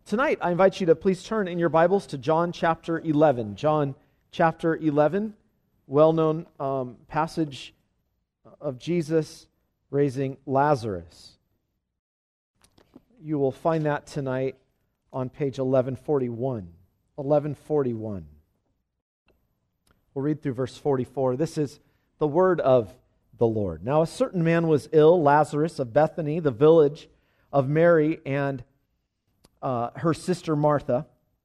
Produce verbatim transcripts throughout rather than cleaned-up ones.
Tonight, I invite you to please turn in your Bibles to John chapter eleven. John chapter eleven, well-known um, passage of Jesus raising Lazarus. You will find that tonight on page eleven forty-one. eleven forty-one. We'll read through verse forty-four. This is the word of the Lord. Now a certain man was ill, Lazarus of Bethany, the village of Mary and Uh, her sister Martha.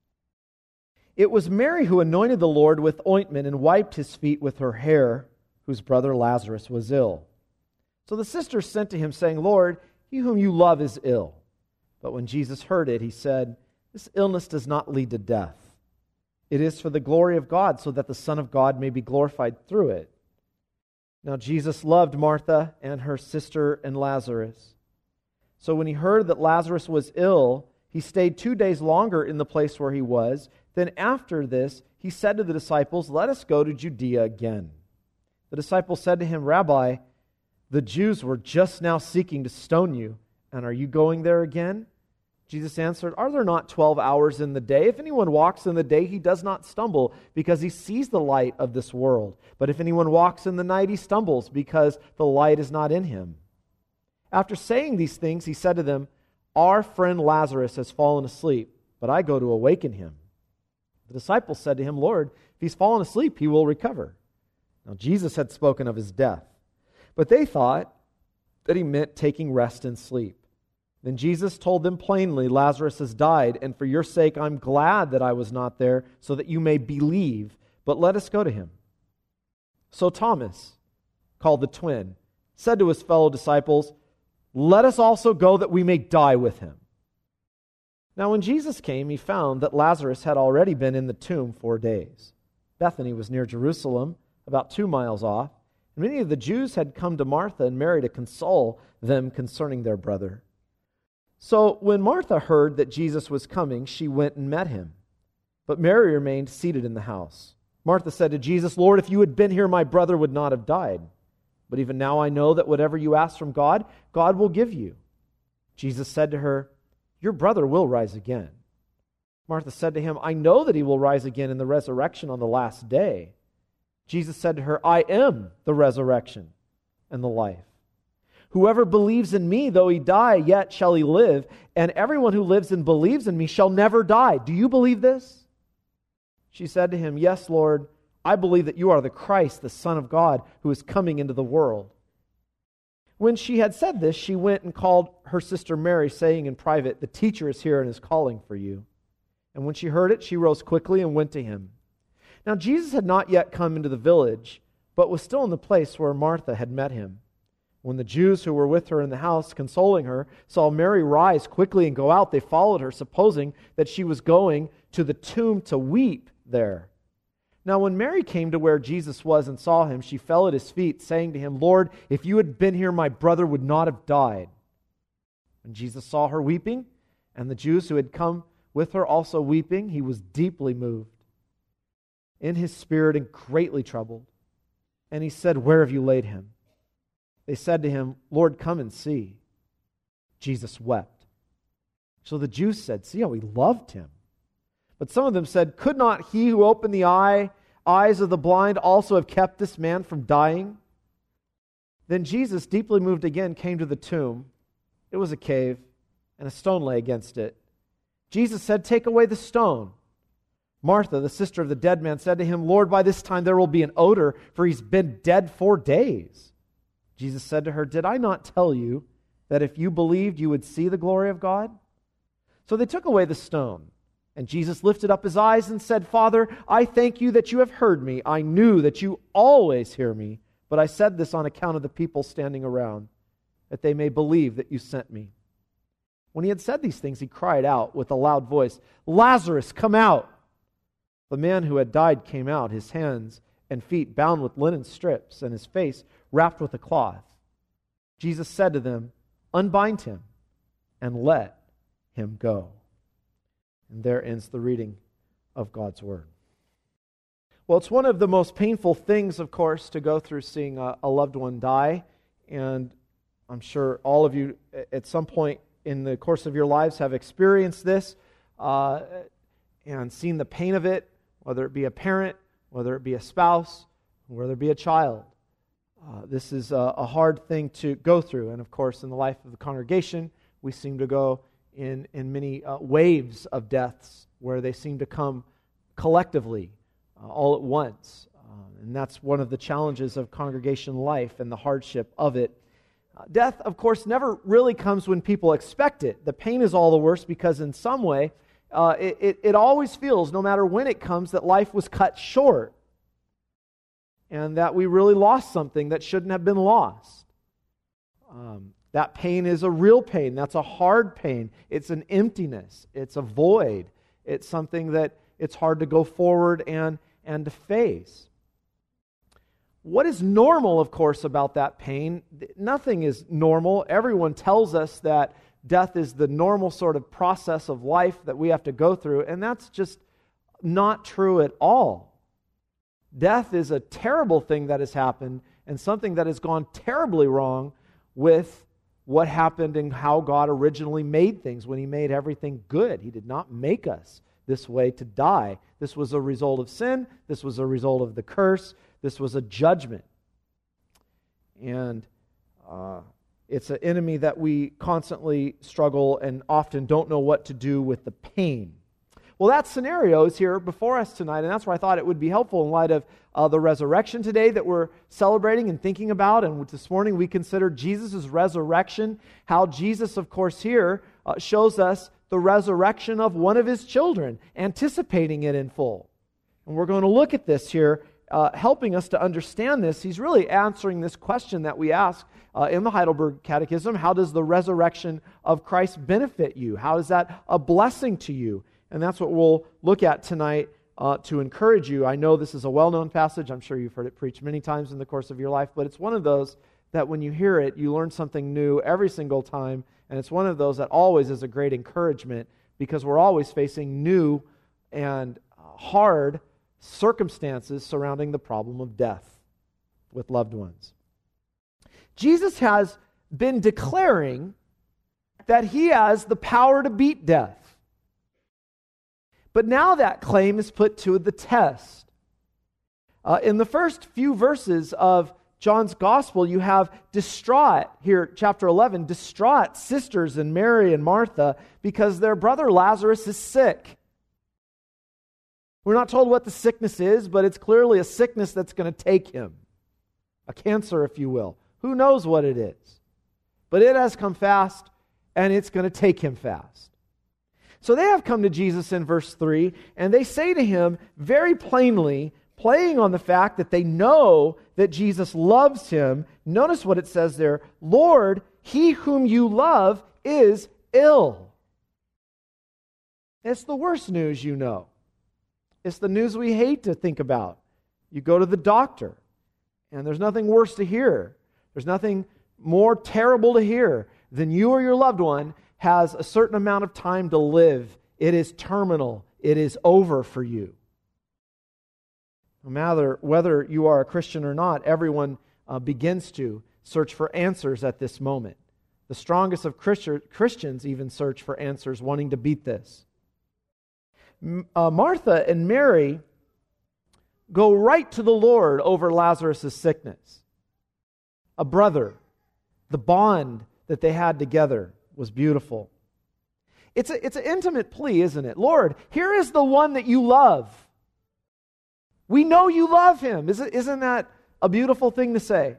It was Mary who anointed the Lord with ointment and wiped his feet with her hair, whose brother Lazarus was ill. So the sisters sent to him, saying, Lord, he whom you love is ill. But when Jesus heard it, he said, This illness does not lead to death. It is for the glory of God, so that the Son of God may be glorified through it. Now Jesus loved Martha and her sister and Lazarus. So when he heard that Lazarus was ill, he stayed two days longer in the place where he was. Then after this, he said to the disciples, Let us go to Judea again. The disciples said to him, Rabbi, the Jews were just now seeking to stone you, and are you going there again? Jesus answered, Are there not twelve hours in the day? If anyone walks in the day, he does not stumble, because he sees the light of this world. But if anyone walks in the night, he stumbles, because the light is not in him. After saying these things, he said to them, Our friend Lazarus has fallen asleep, but I go to awaken him. The disciples said to him, Lord, if he's fallen asleep, he will recover. Now Jesus had spoken of his death, but they thought that he meant taking rest and sleep. Then Jesus told them plainly, Lazarus has died, and for your sake I'm glad that I was not there, so that you may believe, but let us go to him. So Thomas, called the twin, said to his fellow disciples, Let us also go that we may die with him. Now when Jesus came, he found that Lazarus had already been in the tomb four days. Bethany was near Jerusalem, about two miles off, and many of the Jews had come to Martha and Mary to console them concerning their brother. So when Martha heard that Jesus was coming, she went and met him. But Mary remained seated in the house. Martha said to Jesus, Lord, if you had been here, my brother would not have died. But even now I know that whatever you ask from God, God will give you. Jesus said to her, Your brother will rise again. Martha said to him, I know that he will rise again in the resurrection on the last day. Jesus said to her, I am the resurrection and the life. Whoever believes in me, though he die, yet shall he live. And everyone who lives and believes in me shall never die. Do you believe this? She said to him, Yes, Lord. I believe that you are the Christ, the Son of God, who is coming into the world. When she had said this, she went and called her sister Mary, saying in private, The teacher is here and is calling for you. And when she heard it, she rose quickly and went to him. Now Jesus had not yet come into the village, but was still in the place where Martha had met him. When the Jews who were with her in the house, consoling her, saw Mary rise quickly and go out, they followed her, supposing that she was going to the tomb to weep there. Now when Mary came to where Jesus was and saw him, she fell at his feet, saying to him, Lord, if you had been here, my brother would not have died. When Jesus saw her weeping, and the Jews who had come with her also weeping, he was deeply moved in his spirit and greatly troubled. And he said, Where have you laid him? They said to him, Lord, come and see. Jesus wept. So the Jews said, See how he loved him. But some of them said, Could not he who opened the eye, eyes of the blind also have kept this man from dying? Then Jesus, deeply moved again, came to the tomb. It was a cave, and a stone lay against it. Jesus said, Take away the stone. Martha, the sister of the dead man, said to him, Lord, by this time there will be an odor, for he's been dead four days. Jesus said to her, Did I not tell you that if you believed, you would see the glory of God? So they took away the stone. And Jesus lifted up his eyes and said, Father, I thank you that you have heard me. I knew that you always hear me, but I said this on account of the people standing around, that they may believe that you sent me. When he had said these things, he cried out with a loud voice, Lazarus, come out! The man who had died came out, his hands and feet bound with linen strips, and his face wrapped with a cloth. Jesus said to them, Unbind him and let him go. And there ends the reading of God's Word. Well, it's one of the most painful things, of course, to go through seeing a, a loved one die. And I'm sure all of you at some point in the course of your lives have experienced this. uh, and seen the pain of it, whether it be a parent, whether it be a spouse, whether it be a child. Uh, this is a, a hard thing to go through. And of course, in the life of the congregation, we seem to go in, in many uh, waves of deaths where they seem to come collectively, uh, all at once. Uh, and that's one of the challenges of congregation life and the hardship of it. Uh, death, of course, never really comes when people expect it. The pain is all the worse because in some way, uh, it, it, it always feels, no matter when it comes, that life was cut short and that we really lost something that shouldn't have been lost. Um, that pain is a real pain. That's a hard pain. It's an emptiness. It's a void. It's something that it's hard to go forward and, and to face. What is normal, of course, about that pain? Nothing is normal. Everyone tells us that death is the normal sort of process of life that we have to go through, and that's just not true at all. Death is a terrible thing that has happened and something that has gone terribly wrong with what happened and how God originally made things when He made everything good. He did not make us this way to die. This was a result of sin. This was a result of the curse. This was a judgment. And uh, it's an enemy that we constantly struggle and often don't know what to do with the pain. Well, that scenario is here before us tonight, and that's where I thought it would be helpful in light of uh, the resurrection today that we're celebrating and thinking about. And this morning we considered Jesus' resurrection, how Jesus, of course, here uh, shows us the resurrection of one of His children, anticipating it in full. And we're going to look at this here, uh, helping us to understand this. He's really answering this question that we ask uh, in the Heidelberg Catechism: how does the resurrection of Christ benefit you? How is that a blessing to you? And that's what we'll look at tonight uh, to encourage you. I know this is a well-known passage. I'm sure you've heard it preached many times in the course of your life, but it's one of those that when you hear it, you learn something new every single time, and it's one of those that always is a great encouragement because we're always facing new and hard circumstances surrounding the problem of death with loved ones. Jesus has been declaring that He has the power to beat death. But now that claim is put to the test. Uh, in the first few verses of John's Gospel, you have distraught, here, chapter eleven, distraught sisters and Mary and Martha because their brother Lazarus is sick. We're not told what the sickness is, but it's clearly a sickness that's going to take him. A cancer, if you will. Who knows what it is? But it has come fast, and it's going to take him fast. So they have come to Jesus in verse three, and they say to Him very plainly, playing on the fact that they know that Jesus loves him. Notice what it says there: Lord, he whom you love is ill. It's the worst news you know. It's the news we hate to think about. You go to the doctor, and there's nothing worse to hear. There's nothing more terrible to hear than you or your loved one has a certain amount of time to live. It is terminal. It is over for you. No matter whether you are a Christian or not, everyone uh, begins to search for answers at this moment. The strongest of Christians even search for answers, wanting to beat this. Uh, Martha and Mary go right to the Lord over Lazarus' sickness. A brother, the bond that they had together was beautiful. It's a, it's an intimate plea, isn't it? Lord, here is the one that you love. We know you love him. Isn't, isn't that a beautiful thing to say?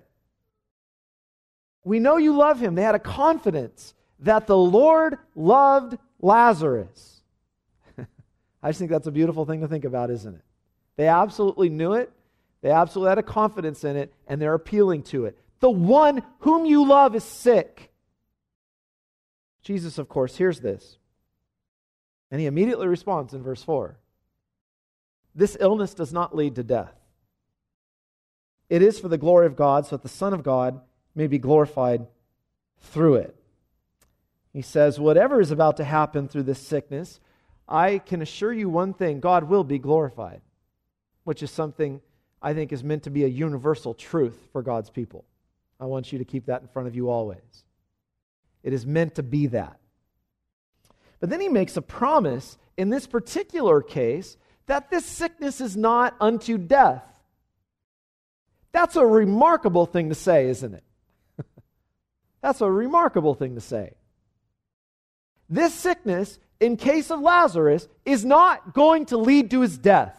We know you love him. They had a confidence that the Lord loved Lazarus. I just think that's a beautiful thing to think about, isn't it? They absolutely knew it. They absolutely had a confidence in it, and they're appealing to it. The one whom you love is sick. Jesus, of course, hears this, and He immediately responds in verse four. This illness does not lead to death. It is for the glory of God, so that the Son of God may be glorified through it. He says, whatever is about to happen through this sickness, I can assure you one thing: God will be glorified, which is something I think is meant to be a universal truth for God's people. I want you to keep that in front of you always. It is meant to be that. But then He makes a promise in this particular case, that this sickness is not unto death. That's a remarkable thing to say, isn't it? That's a remarkable thing to say. This sickness, in case of Lazarus, is not going to lead to his death.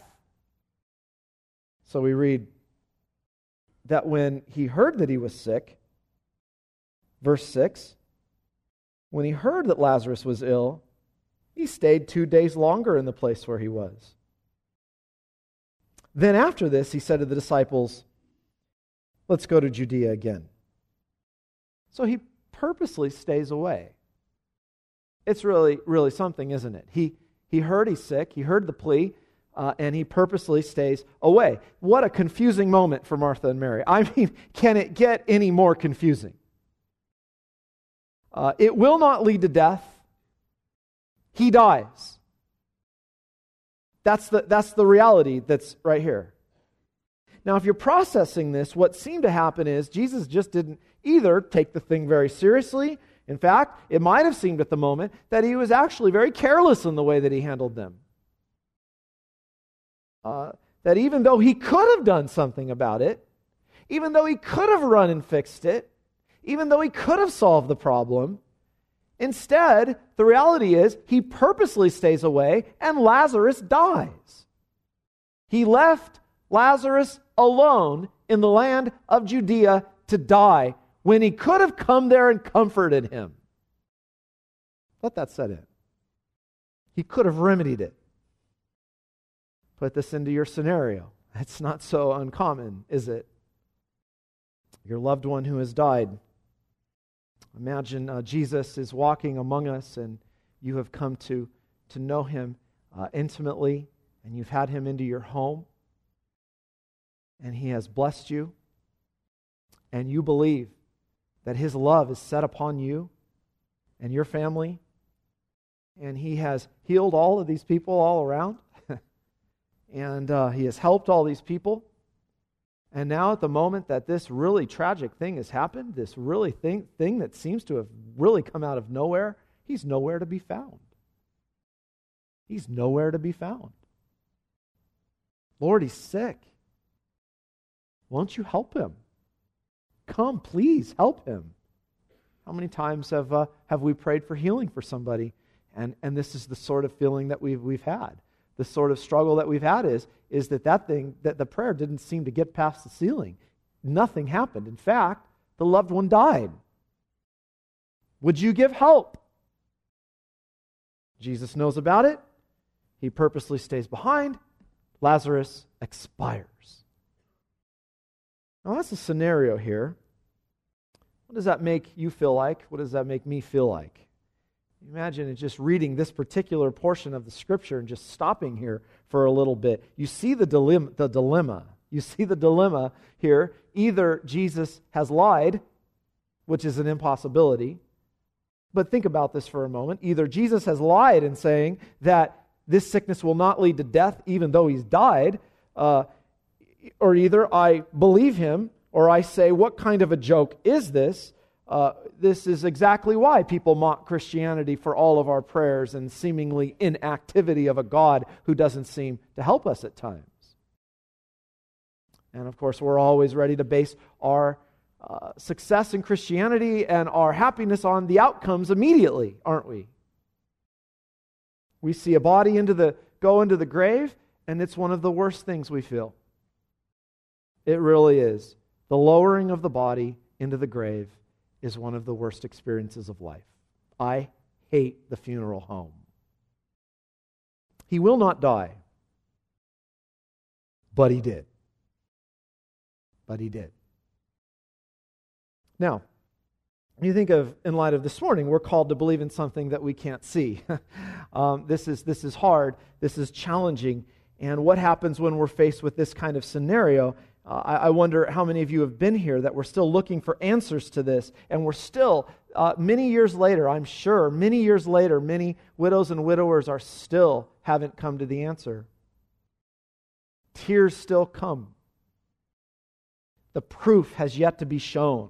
So we read that when he heard that he was sick, verse six, when he heard that Lazarus was ill, he stayed two days longer in the place where he was. Then after this, he said to the disciples, let's go to Judea again. So he purposely stays away. It's really, really something, isn't it? He, he heard he's sick, he heard the plea, uh, and he purposely stays away. What a confusing moment for Martha and Mary. I mean, can it get any more confusing? Uh, it will not lead to death. He dies. That's the, that's the reality that's right here. Now, if you're processing this, what seemed to happen is Jesus just didn't either take the thing very seriously. In fact, it might have seemed at the moment that he was actually very careless in the way that he handled them. Uh, that even though he could have done something about it, even though he could have run and fixed it, even though he could have solved the problem, instead, the reality is he purposely stays away and Lazarus dies. He left Lazarus alone in the land of Judea to die when he could have come there and comforted him. Let that set in. He could have remedied it. Put this into your scenario. It's not so uncommon, is it? Your loved one who has died. Imagine uh, Jesus is walking among us and you have come to, to know him uh, intimately, and you've had him into your home, and he has blessed you, and you believe that his love is set upon you and your family, and he has healed all of these people all around, and uh, he has helped all these people. And now at the moment that this really tragic thing has happened, this really thing, thing that seems to have really come out of nowhere, he's nowhere to be found. He's nowhere to be found. Lord, he's sick. Won't you help him? Come, please, help him. How many times have uh, have we prayed for healing for somebody, and, and this is the sort of feeling that we've we've had. The sort of struggle that we've had is, is that that thing, that the prayer didn't seem to get past the ceiling. Nothing happened. In fact, the loved one died. Would you give help? Jesus knows about it. He purposely stays behind. Lazarus expires. Now that's a scenario here. What does that make you feel like? What does that make me feel like? Imagine just reading this particular portion of the Scripture and just stopping here for a little bit. You see the dilemma, the dilemma. You see the dilemma here. Either Jesus has lied, which is an impossibility, but think about this for a moment. Either Jesus has lied in saying that this sickness will not lead to death even though he's died, uh, or either I believe him or I say, what kind of a joke is this? Uh, this is exactly why people mock Christianity for all of our prayers and seemingly inactivity of a God who doesn't seem to help us at times. And of course, we're always ready to base our uh, success in Christianity and our happiness on the outcomes immediately, aren't we? We see a body into the go into the grave, and it's one of the worst things we feel. It really is. The lowering of the body into the grave is one of the worst experiences of life. I hate the funeral home. He will not die. But he did. But he did. Now, you think of, in light of this morning, we're called to believe in something that we can't see. um, this is this is hard. This is challenging. And what happens when we're faced with this kind of scenario? Uh, I, I wonder how many of you have been here that we're still looking for answers to this, and we're still, uh, many years later, I'm sure, many years later, many widows and widowers are still haven't come to the answer. Tears still come. The proof has yet to be shown.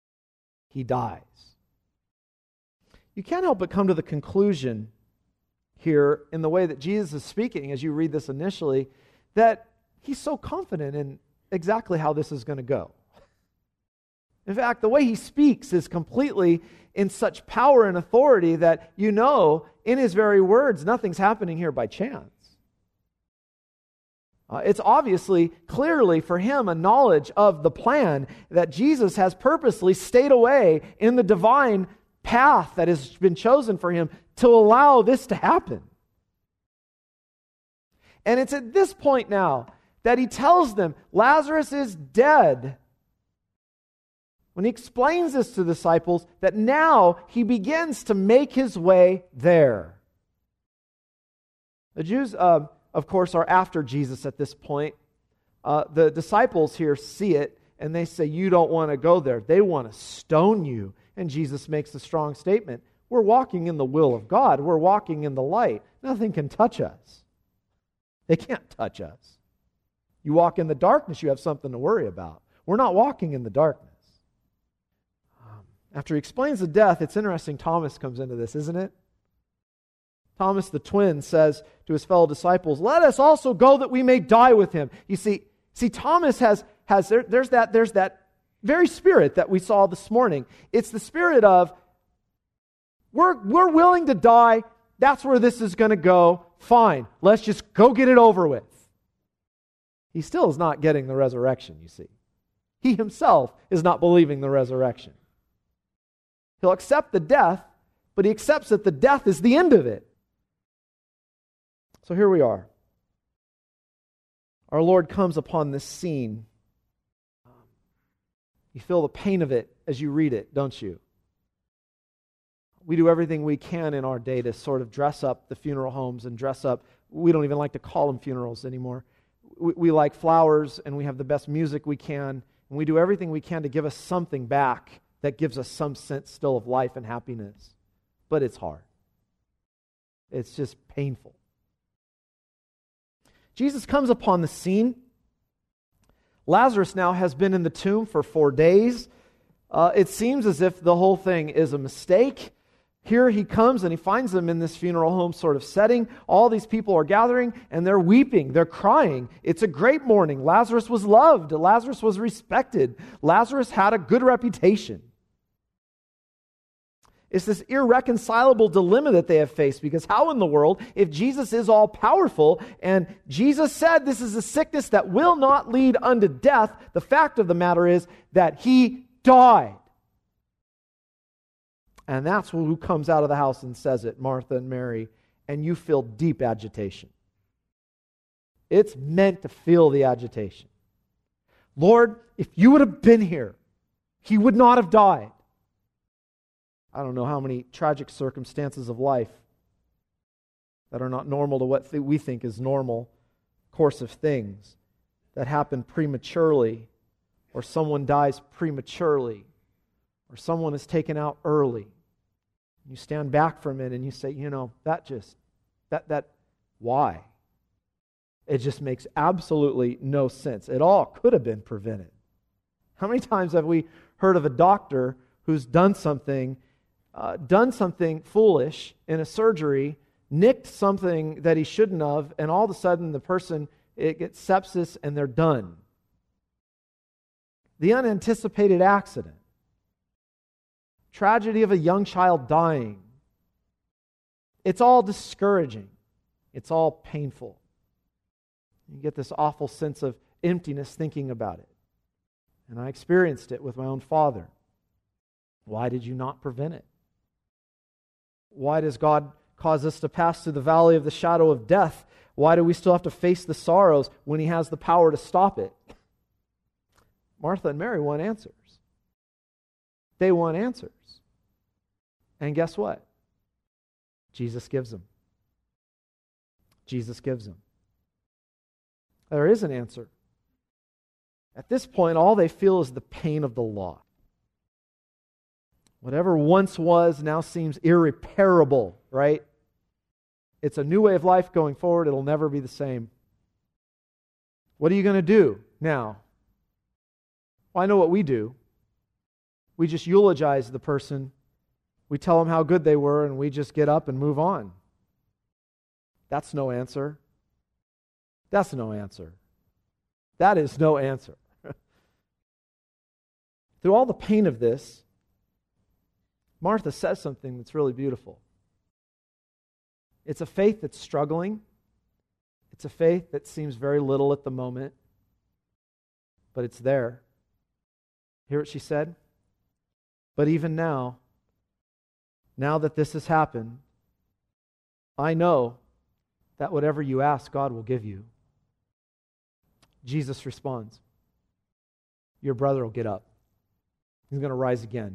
He dies. You can't help but come to the conclusion here in the way that Jesus is speaking as you read this initially, that he's so confident in exactly how this is going to go. In fact, the way he speaks is completely in such power and authority that you know, in his very words, nothing's happening here by chance. Uh, it's obviously, clearly for him, a knowledge of the plan that Jesus has purposely stayed away in the divine path that has been chosen for him to allow this to happen. And it's at this point now that he tells them, Lazarus is dead. When he explains this to the disciples, that now he begins to make his way there. The Jews, uh, of course, are after Jesus at this point. Uh, the disciples here see it, and they say, you don't want to go there. They want to stone you. And Jesus makes a strong statement. We're walking in the will of God. We're walking in the light. Nothing can touch us. They can't touch us. You walk in the darkness, you have something to worry about. We're not walking in the darkness. Um, after he explains the death, it's interesting Thomas comes into this, isn't it? Thomas the twin says to his fellow disciples, let us also go that we may die with him. You see, see Thomas has, has there, there's that, there's that very spirit that we saw this morning. It's the spirit of, we're, we're willing to die, that's where this is going to go, fine, let's just go get it over with. He still is not getting the resurrection, you see. He himself is not believing the resurrection. He'll accept the death, but he accepts that the death is the end of it. So here we are. Our Lord comes upon this scene. You feel the pain of it as you read it, don't you? We do everything we can in our day to sort of dress up the funeral homes and dress up. We don't even like to call them funerals anymore. We, we like flowers, and we have the best music we can, and we do everything we can to give us something back that gives us some sense still of life and happiness. But it's hard. It's just painful. Jesus comes upon the scene. Lazarus now has been in the tomb for four days. Uh, it seems as if the whole thing is a mistake. Here he comes and he finds them in this funeral home sort of setting. All these people are gathering and they're weeping, they're crying. It's a great mourning. Lazarus was loved. Lazarus was respected. Lazarus had a good reputation. It's this irreconcilable dilemma that they have faced, because how in the world, if Jesus is all powerful and Jesus said this is a sickness that will not lead unto death, the fact of the matter is that he died. And that's who comes out of the house and says it, Martha and Mary, and you feel deep agitation. It's meant to feel the agitation. Lord, if you would have been here, he would not have died. I don't know how many tragic circumstances of life that are not normal to what th- we think is normal course of things that happen prematurely, or someone dies prematurely, or someone is taken out early. You stand back from it and you say, you know, that just, that, that, why? It just makes absolutely no sense. It all could have been prevented. How many times have we heard of a doctor who's done something Uh, done something foolish in a surgery, nicked something that he shouldn't have, and all of a sudden the person, it gets sepsis and they're done. The unanticipated accident. Tragedy of a young child dying. It's all discouraging. It's all painful. You get this awful sense of emptiness thinking about it. And I experienced it with my own father. Why did you not prevent it? Why does God cause us to pass through the valley of the shadow of death? Why do we still have to face the sorrows when he has the power to stop it? Martha and Mary want answers. They want answers. And guess what? Jesus gives them. Jesus gives them. There is an answer. At this point, all they feel is the pain of the loss. Whatever once was now seems irreparable, right? It's a new way of life going forward. It'll never be the same. What are you going to do now? Well, I know what we do. We just eulogize the person. We tell them how good they were, and we just get up and move on. That's no answer. That's no answer. That is no answer. Through all the pain of this, Martha says something that's really beautiful. It's a faith that's struggling. It's a faith that seems very little at the moment, but it's there. Hear what she said? But even now, now that this has happened, I know that whatever you ask, God will give you. Jesus responds, your brother will get up. He's going to rise again.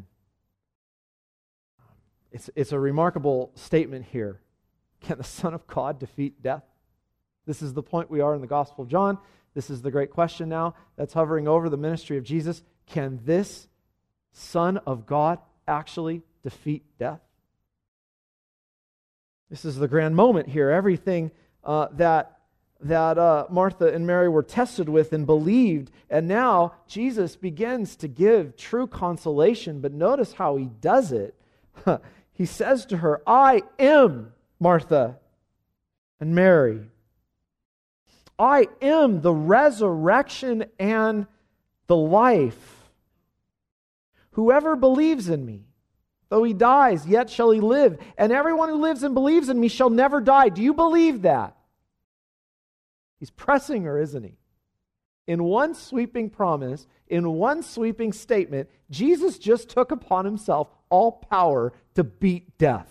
It's, it's a remarkable statement here. Can the Son of God defeat death? This is the point we are in the Gospel of John. This is the great question now that's hovering over the ministry of Jesus. Can this Son of God actually defeat death? This is the grand moment here. Everything uh, that that uh, Martha and Mary were tested with and believed, and now Jesus begins to give true consolation, but notice how he does it. He says to her, I am Martha and Mary. I am the resurrection and the life. Whoever believes in me, though he dies, yet shall he live. And everyone who lives and believes in me shall never die. Do you believe that? He's pressing her, isn't he? In one sweeping promise, in one sweeping statement, Jesus just took upon himself all power to beat death.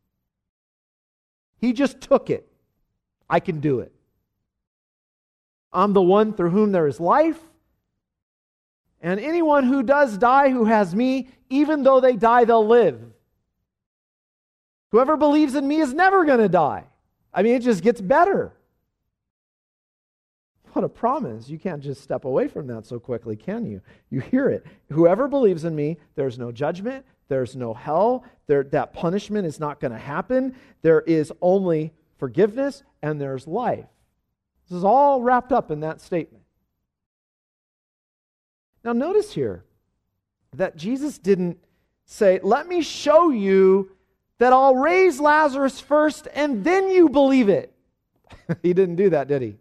He just took it. I can do it. I'm the one through whom there is life. And anyone who does die who has me, even though they die, they'll live. Whoever believes in me is never going to die. I mean, it just gets better. What a promise. You can't just step away from that so quickly, can you? You hear it. Whoever believes in me, there's no judgment, there's no hell, there, that punishment is not going to happen. There is only forgiveness and there's life. This is all wrapped up in that statement. Now notice here that Jesus didn't say, let me show you that I'll raise Lazarus first and then you believe it. He didn't do that, did he?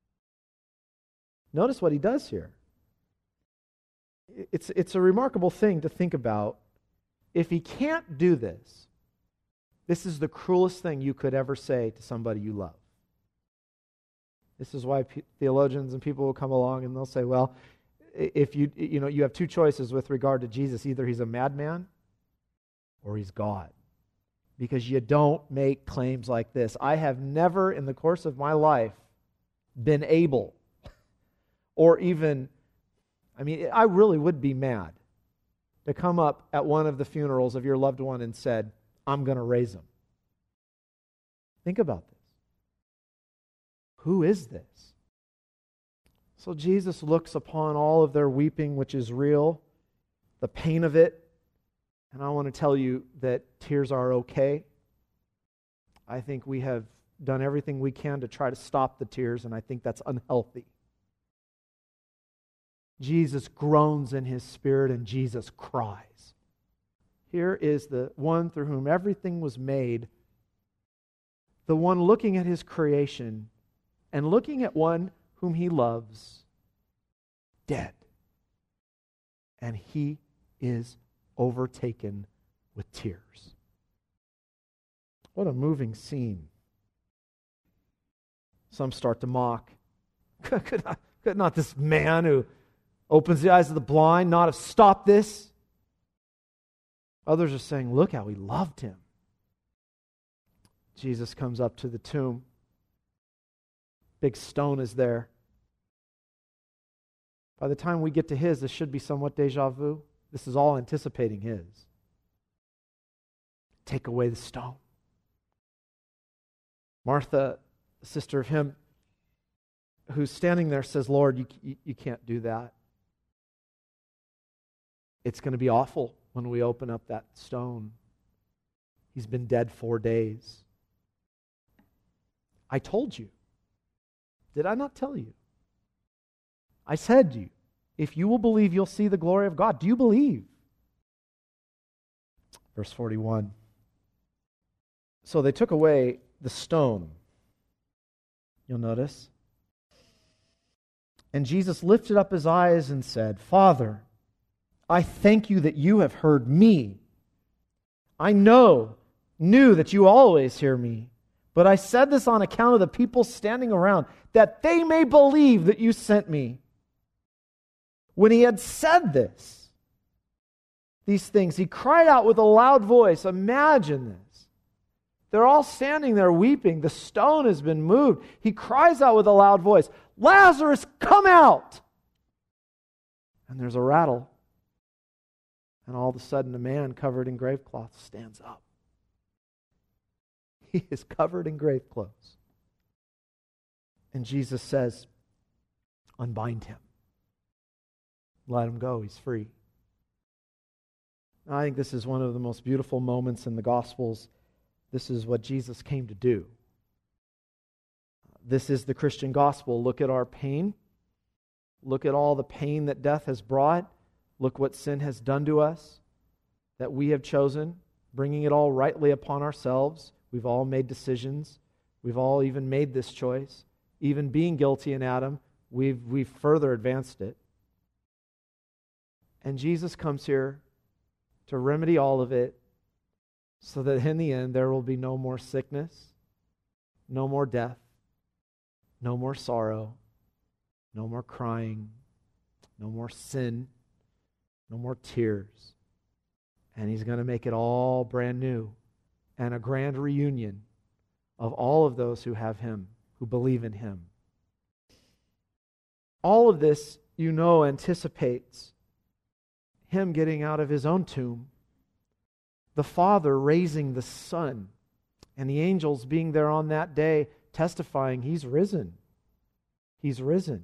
Notice what he does here. It's, it's a remarkable thing to think about. If he can't do this, this is the cruelest thing you could ever say to somebody you love. This is why p- theologians and people will come along and they'll say, well, if you you know you have two choices with regard to Jesus, either he's a madman or he's God. Because you don't make claims like this. I have never in the course of my life been able or even, I mean, I really would be mad to come up at one of the funerals of your loved one and said, I'm going to raise him. Think about this. Who is this? So Jesus looks upon all of their weeping, which is real, the pain of it, and I want to tell you that tears are okay. I think we have done everything we can to try to stop the tears, and I think that's unhealthy. Jesus groans in his spirit, and Jesus cries. Here is the one through whom everything was made, the one looking at his creation and looking at one whom he loves, dead. And he is overtaken with tears. What a moving scene. Some start to mock. Could not, could not this man who opens the eyes of the blind not have stopped this? Others are saying, look how he loved him. Jesus comes up to the tomb. Big stone is there. By the time we get to his, this should be somewhat deja vu. This is all anticipating his. Take away the stone. Martha, the sister of him who's standing there, says, Lord, you, you, you can't do that. It's going to be awful when we open up that stone. He's been dead four days. I told you. Did I not tell you? I said to you, if you will believe, you'll see the glory of God. Do you believe? Verse forty-one. So they took away the stone. you'll notice. And Jesus lifted up his eyes and said, Father, I thank you that you have heard me. I know, knew that you always hear me. But I said this on account of the people standing around, that they may believe that you sent me. When he had said this, these things, he cried out with a loud voice. Imagine this. They're all standing there weeping. The stone has been moved. He cries out with a loud voice, Lazarus, come out! And there's a rattle. And all of a sudden, a man covered in grave cloth stands up. He is covered in grave clothes. And Jesus says, unbind him. Let him go. He's free. I think this is one of the most beautiful moments in the Gospels. This is what Jesus came to do. This is the Christian gospel. Look at our pain. Look at all the pain that death has brought. Look what sin has done to us, that we have chosen, bringing it all rightly upon ourselves. We've all made decisions. We've all even made this choice. Even being guilty in Adam, we've, we've further advanced it. And Jesus comes here to remedy all of it so that in the end there will be no more sickness, no more death, no more sorrow, no more crying, no more sin, no more tears. And he's going to make it all brand new and a grand reunion of all of those who have him, who believe in him. All of this, you know, anticipates him getting out of his own tomb, the Father raising the Son, and the angels being there on that day testifying, he's risen. He's risen.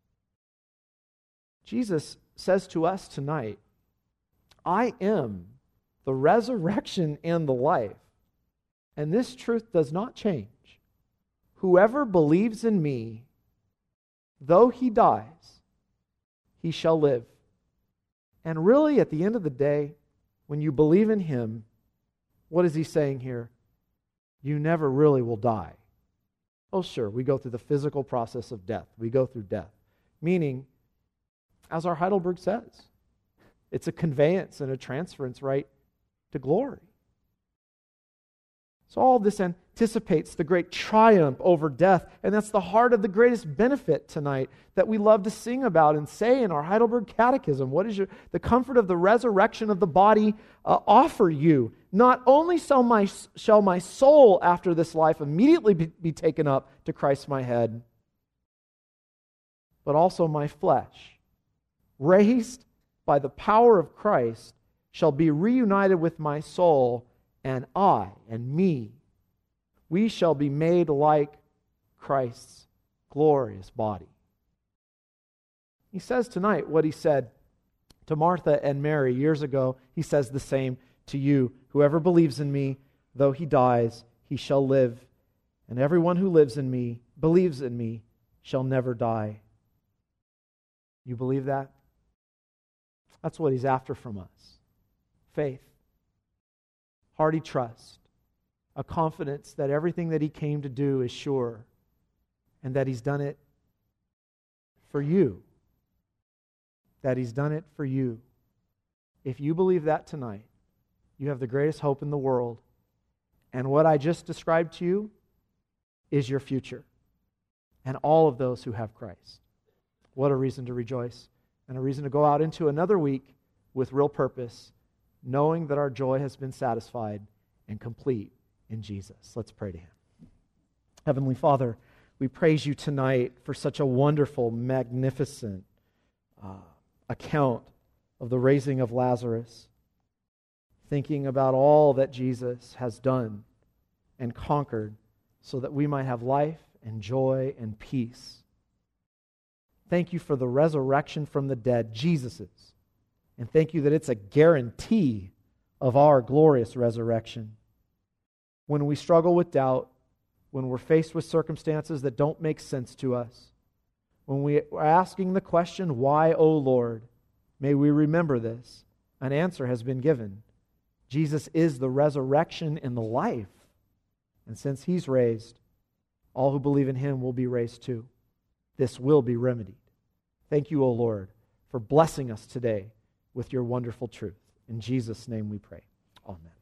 Jesus says to us tonight, I am the resurrection and the life. And this truth does not change. Whoever believes in me, though he dies, he shall live. And really, at the end of the day, when you believe in him, what is he saying here? You never really will die. Oh, sure, we go through the physical process of death. We go through death. Meaning, as our Heidelberg says, it's a conveyance and a transference right to glory. So all this anticipates the great triumph over death, and that's the heart of the greatest benefit tonight that we love to sing about and say in our Heidelberg Catechism. What is your, the comfort of the resurrection of the body uh, offer you? Not only shall my, shall my soul after this life immediately be, be taken up to Christ my head, but also my flesh, raised by the power of Christ, shall be reunited with my soul, and I and me, we shall be made like Christ's glorious body. He says tonight what he said to Martha and Mary years ago. He says the same to you. Whoever believes in me, though he dies, he shall live. And everyone who lives in me, believes in me, shall never die. You believe that? That's what he's after from us. Faith. Hearty trust, a confidence that everything that he came to do is sure and that he's done it for you. That he's done it for you. If you believe that tonight, you have the greatest hope in the world. And what I just described to you is your future. And all of those who have Christ. What a reason to rejoice and a reason to go out into another week with real purpose, knowing that our joy has been satisfied and complete in Jesus. Let's pray to him. Heavenly Father, we praise you tonight for such a wonderful, magnificent uh, account of the raising of Lazarus, thinking about all that Jesus has done and conquered so that we might have life and joy and peace. Thank you for the resurrection from the dead, Jesus's. And thank you that it's a guarantee of our glorious resurrection. When we struggle with doubt, when we're faced with circumstances that don't make sense to us, when we are asking the question, why, O Lord, may we remember this. An answer has been given. Jesus is the resurrection and the life. And since he's raised, All who believe in him will be raised too. This will be remedied. Thank you, O Lord, for blessing us today with your wonderful truth. In Jesus' name we pray. Amen.